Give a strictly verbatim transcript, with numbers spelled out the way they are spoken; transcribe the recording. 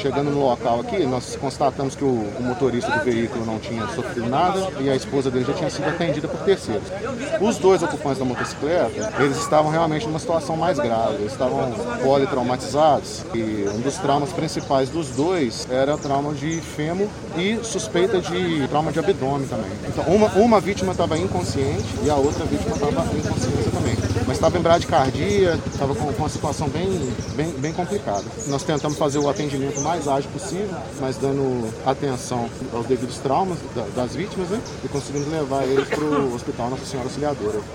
Chegando no local aqui, nós constatamos que o, o motorista do veículo não tinha sofrido nada e a esposa dele já tinha sido atendida por terceiros. Os dois ocupantes da motocicleta, eles estavam realmente numa situação mais grave, eles estavam politraumatizados e um dos traumas principais dos dois era trauma de fêmur e suspeita de trauma de abdômen também. Então, uma, uma vítima estava inconsciente e a outra vítima estava inconsciente também. Mas estava em bradicardia, estava com, com uma situação bem, bem, bem complicada. Nós tentamos fazer o atendimento mais ágil possível, mas dando atenção aos devidos traumas das vítimas, né? E conseguimos levar eles para o Hospital Nossa Senhora Auxiliadora.